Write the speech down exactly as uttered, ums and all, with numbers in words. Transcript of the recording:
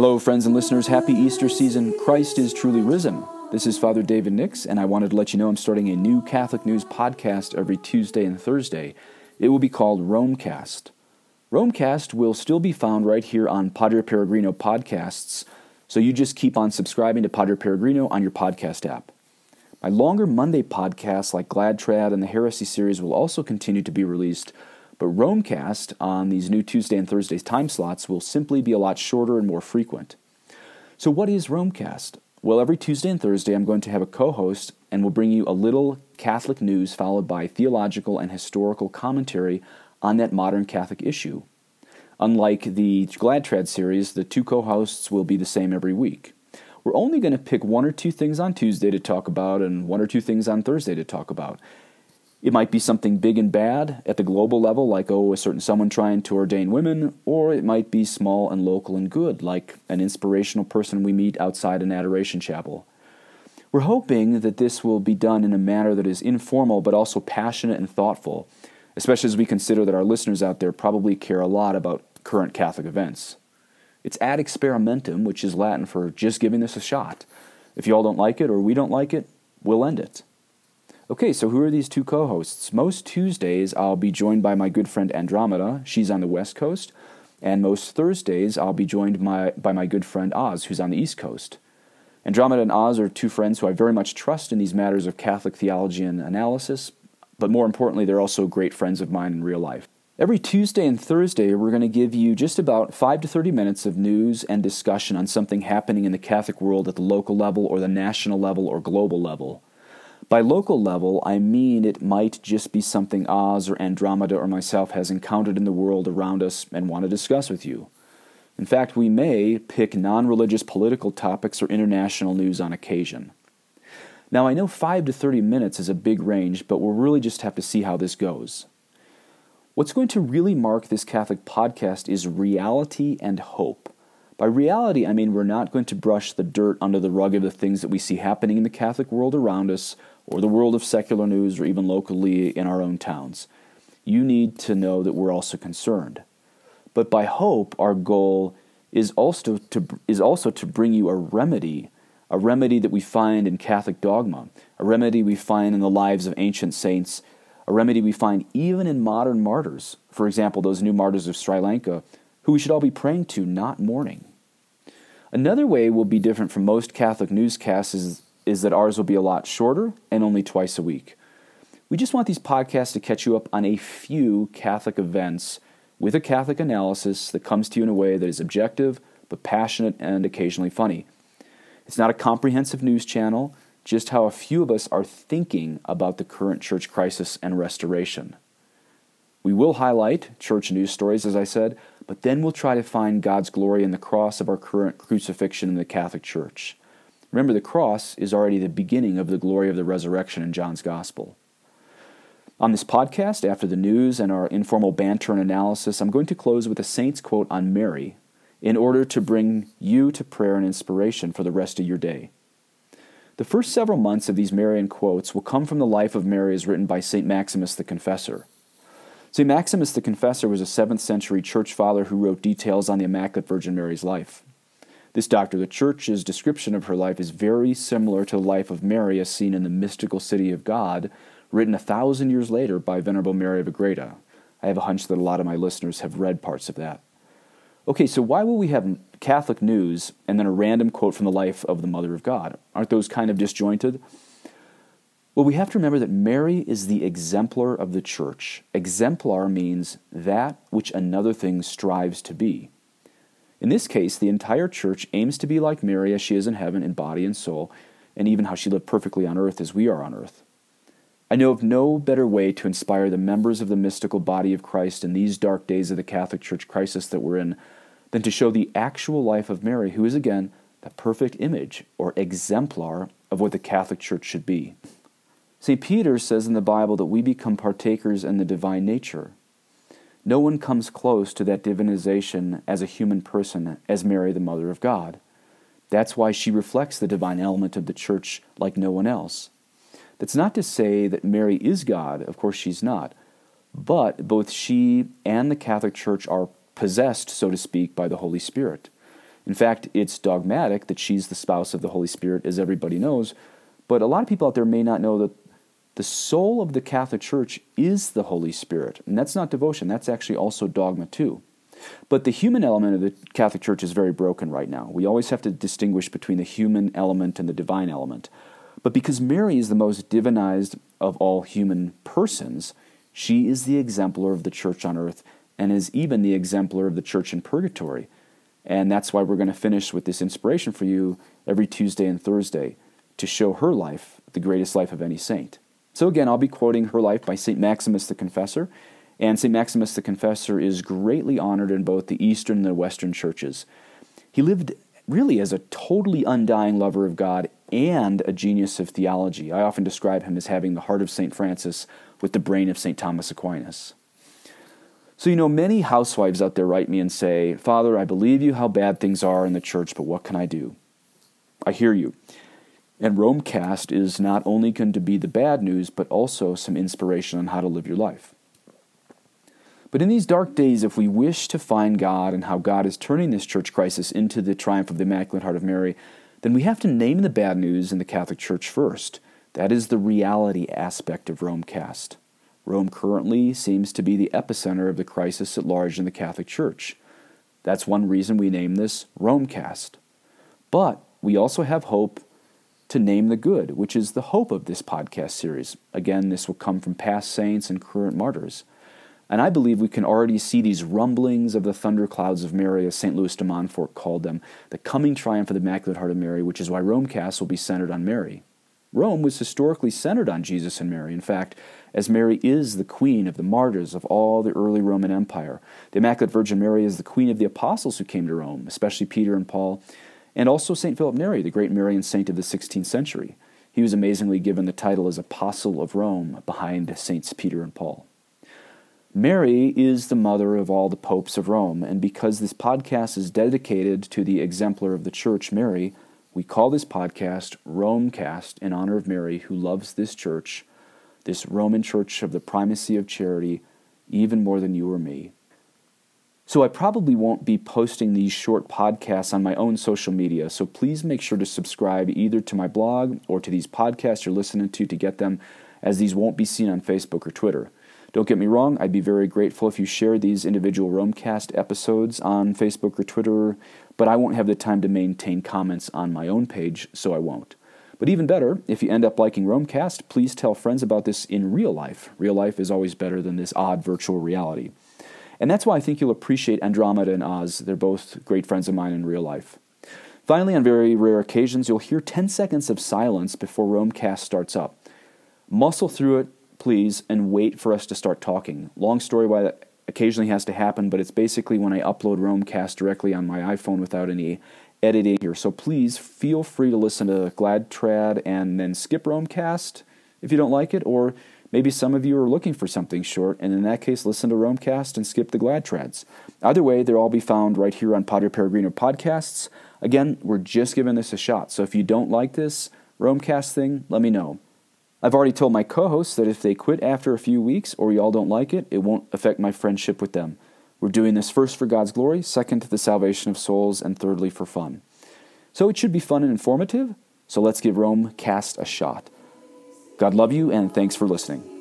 Hello, friends and listeners. Happy Easter season. Christ is truly risen. This is Father David Nix, and I wanted to let you know I'm starting a new Catholic News podcast every Tuesday and Thursday. It will be called Romecast. Romecast will still be found right here on Padre Peregrino podcasts, so you just keep on subscribing to Padre Peregrino on your podcast app. My longer Monday podcasts like Glad Trad and the Heresy series will also continue to be released, but Romecast on these new Tuesday and Thursday time slots will simply be a lot shorter and more frequent. So what is Romecast? Well, every Tuesday and Thursday I'm going to have a co-host and will bring you a little Catholic news followed by theological and historical commentary on that modern Catholic issue. Unlike the Glad Trad series, the two co-hosts will be the same every week. We're only going to pick one or two things on Tuesday to talk about and one or two things on Thursday to talk about. It might be something big and bad at the global level, like, oh, a certain someone trying to ordain women, or it might be small and local and good, like an inspirational person we meet outside an adoration chapel. We're hoping that this will be done in a manner that is informal but also passionate and thoughtful, especially as we consider that our listeners out there probably care a lot about current Catholic events. It's ad experimentum, which is Latin for just giving this a shot. If you all don't like it or we don't like it, we'll end it. Okay, so who are these two co-hosts? Most Tuesdays, I'll be joined by my good friend Andromeda. She's on the West Coast. And most Thursdays, I'll be joined my, by my good friend Oz, who's on the East Coast. Andromeda and Oz are two friends who I very much trust in these matters of Catholic theology and analysis, but more importantly, they're also great friends of mine in real life. Every Tuesday and Thursday, we're going to give you just about five to thirty minutes of news and discussion on something happening in the Catholic world at the local level or the national level or global level. By local level, I mean it might just be something Oz or Andromeda or myself has encountered in the world around us and want to discuss with you. In fact, we may pick non-religious political topics or international news on occasion. Now, I know five to thirty minutes is a big range, but we'll really just have to see how this goes. What's going to really mark this Catholic podcast is reality and hope. By reality, I mean we're not going to brush the dirt under the rug of the things that we see happening in the Catholic world around us, or the world of secular news, or even locally in our own towns. You need to know that we're also concerned. But by hope, our goal is also to is also to bring you a remedy, a remedy that we find in Catholic dogma, a remedy we find in the lives of ancient saints, a remedy we find even in modern martyrs, for example, those new martyrs of Sri Lanka, who we should all be praying to, not mourning. Another way we'll be different from most Catholic newscasts is is that ours will be a lot shorter and only twice a week. We just want these podcasts to catch you up on a few Catholic events with a Catholic analysis that comes to you in a way that is objective, but passionate and occasionally funny. It's not a comprehensive news channel, just how a few of us are thinking about the current church crisis and restoration. We will highlight church news stories, as I said, but then we'll try to find God's glory in the cross of our current crucifixion in the Catholic Church. Remember, the cross is already the beginning of the glory of the resurrection in John's Gospel. On this podcast, after the news and our informal banter and analysis, I'm going to close with a saint's quote on Mary in order to bring you to prayer and inspiration for the rest of your day. The first several months of these Marian quotes will come from the life of Mary as written by Saint Maximus the Confessor. Saint Maximus the Confessor was a seventh century church father who wrote details on the Immaculate Virgin Mary's life. This doctor of the Church's description of her life is very similar to the life of Mary as seen in the Mystical City of God, written a thousand years later by Venerable Mary of Agreda. I have a hunch that a lot of my listeners have read parts of that. Okay, so why will we have Catholic news and then a random quote from the life of the Mother of God? Aren't those kind of disjointed? Well, we have to remember that Mary is the exemplar of the Church. Exemplar means that which another thing strives to be. In this case, the entire Church aims to be like Mary as she is in heaven in body and soul, and even how she lived perfectly on earth as we are on earth. I know of no better way to inspire the members of the mystical body of Christ in these dark days of the Catholic Church crisis that we're in than to show the actual life of Mary, who is again the perfect image or exemplar of what the Catholic Church should be. Saint Peter says in the Bible that we become partakers in the divine nature. No one comes close to that divinization as a human person as Mary, the Mother of God. That's why she reflects the divine element of the Church like no one else. That's not to say that Mary is God, of course she's not, but both she and the Catholic Church are possessed, so to speak, by the Holy Spirit. In fact, it's dogmatic that she's the spouse of the Holy Spirit, as everybody knows, but a lot of people out there may not know that the soul of the Catholic Church is the Holy Spirit, and that's not devotion, that's actually also dogma too. But the human element of the Catholic Church is very broken right now. We always have to distinguish between the human element and the divine element. But because Mary is the most divinized of all human persons, she is the exemplar of the Church on earth and is even the exemplar of the Church in purgatory. And that's why we're going to finish with this inspiration for you every Tuesday and Thursday to show her life, the greatest life of any saint. So again, I'll be quoting her life by Saint Maximus the Confessor. And Saint Maximus the Confessor is greatly honored in both the Eastern and the Western churches. He lived really as a totally undying lover of God and a genius of theology. I often describe him as having the heart of Saint Francis with the brain of Saint Thomas Aquinas. So, you know, many housewives out there write me and say, "Father, I believe you how bad things are in the church, but what can I do?" I hear you. And Romecast is not only going to be the bad news, but also some inspiration on how to live your life. But in these dark days, if we wish to find God and how God is turning this church crisis into the triumph of the Immaculate Heart of Mary, then we have to name the bad news in the Catholic Church first. That is the reality aspect of Romecast. Rome currently seems to be the epicenter of the crisis at large in the Catholic Church. That's one reason we name this Romecast. But we also have hope to name the good, which is the hope of this podcast series. Again, this will come from past saints and current martyrs. And I believe we can already see these rumblings of the thunderclouds of Mary, as Saint Louis de Montfort called them, the coming triumph of the Immaculate Heart of Mary, which is why Romecast will be centered on Mary. Rome was historically centered on Jesus and Mary. In fact, as Mary is the queen of the martyrs of all the early Roman Empire, the Immaculate Virgin Mary is the queen of the apostles who came to Rome, especially Peter and Paul, and also Saint Philip Neri, the great Marian saint of the sixteenth century. He was amazingly given the title as Apostle of Rome behind Saints Peter and Paul. Mary is the mother of all the popes of Rome, and because this podcast is dedicated to the exemplar of the Church, Mary, we call this podcast Romecast in honor of Mary, who loves this church, this Roman church of the primacy of charity, even more than you or me. So I probably won't be posting these short podcasts on my own social media, so please make sure to subscribe either to my blog or to these podcasts you're listening to to get them, as these won't be seen on Facebook or Twitter. Don't get me wrong, I'd be very grateful if you shared these individual Romecast episodes on Facebook or Twitter, but I won't have the time to maintain comments on my own page, so I won't. But even better, if you end up liking Romecast, please tell friends about this in real life. Real life is always better than this odd virtual reality. And that's why I think you'll appreciate Andromeda and Oz. They're both great friends of mine in real life. Finally, on very rare occasions, you'll hear ten seconds of silence before Romecast starts up. Muscle through it, please, and wait for us to start talking. Long story why that occasionally has to happen, but it's basically when I upload Romecast directly on my iPhone without any editing here. So please feel free to listen to GladTrad and then skip Romecast if you don't like it, or maybe some of you are looking for something short, and in that case, listen to Romecast and skip the GladTrads. Either way, they'll all be found right here on Padre Peregrino Podcasts. Again, we're just giving this a shot, so if you don't like this Romecast thing, let me know. I've already told my co-hosts that if they quit after a few weeks or y'all don't like it, it won't affect my friendship with them. We're doing this first for God's glory, second to the salvation of souls, and thirdly for fun. So it should be fun and informative, so let's give Romecast a shot. God love you, and thanks for listening.